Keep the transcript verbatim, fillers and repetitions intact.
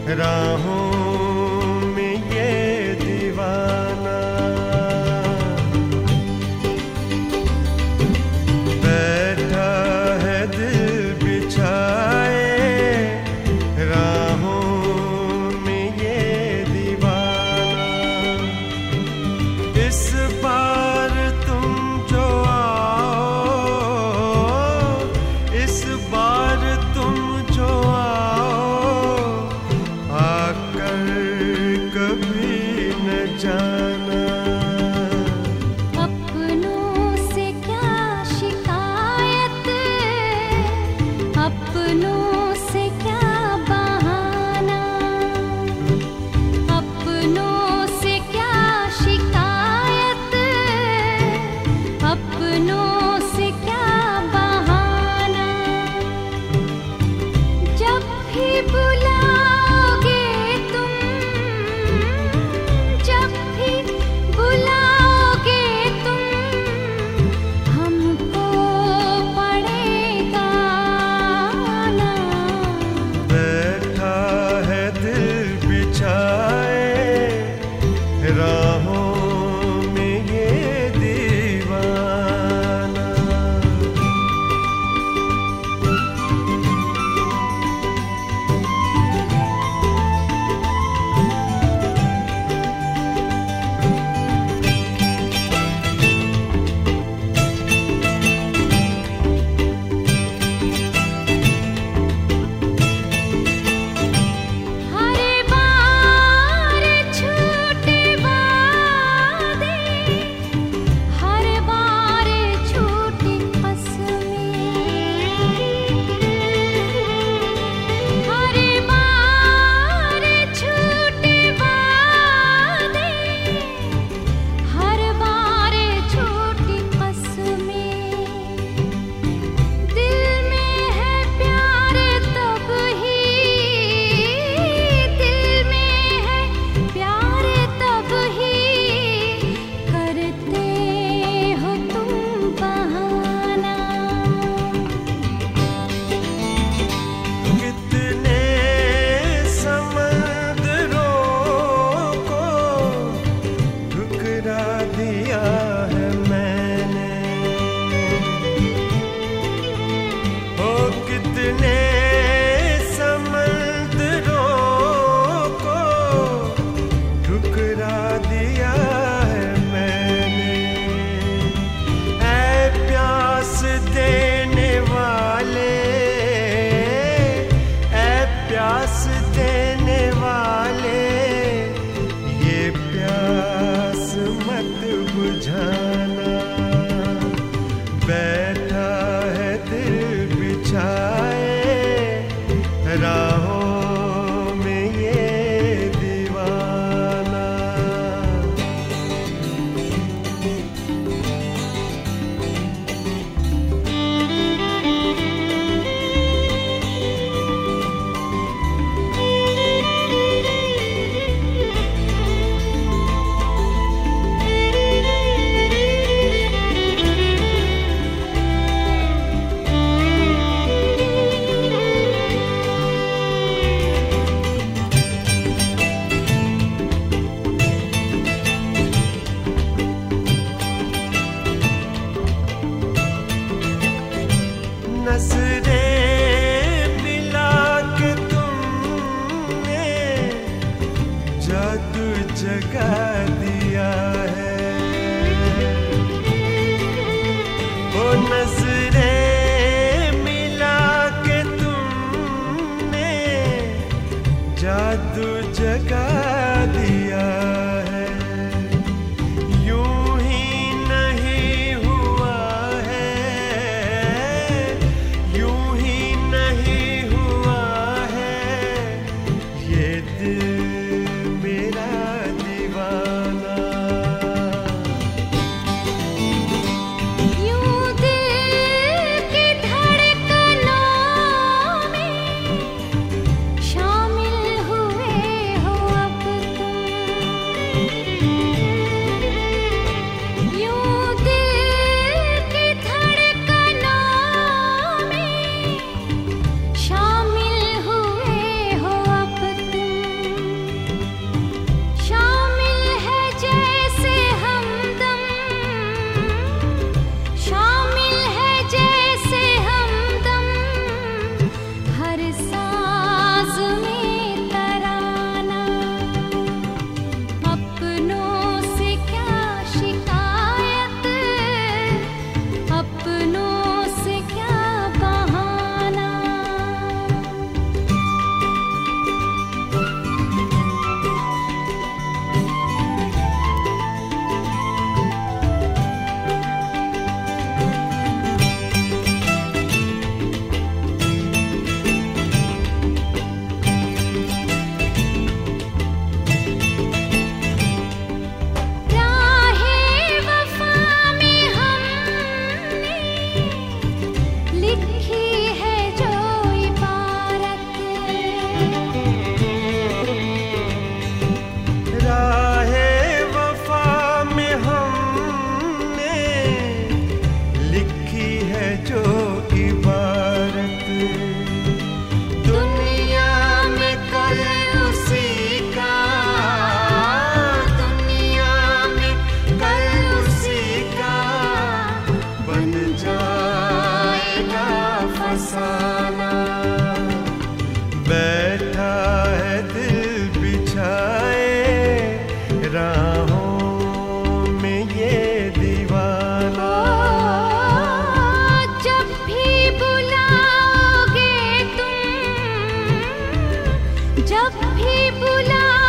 राहों में ये दीवाना बैठा है दिल बिछाए, राहों में ये दीवाना। इस बार तुम जो आओ, इस बार तुम जो जाना। अपनों से क्या शिकायत, अपनों से क्या बहाना, अपनों से क्या शिकायत, अपनों से क्या बहाना। जब भी बुला राहों में ये दीवाना। दिया है मैंने, ओ कितने समंदरों को ठुकरा दिया है मैंने। ऐ प्यास देने वाले, ऐ प्यास देने वाले, ये प्यास मत बुझाना। बैठा है दिल बिछाए, राहों में ये दीवाना। नज़रें मिला के तुमने जादू जगा दिया है, ओ नज़रें मिला के तुमने जादू जगा दिया है। यूं ही नहीं हुआ है, यूं ही नहीं हुआ है, ये दिल मेरा दीवाना। यूं दिल की धड़कनों में शामिल हुए हो अब तुम। जब भी बुला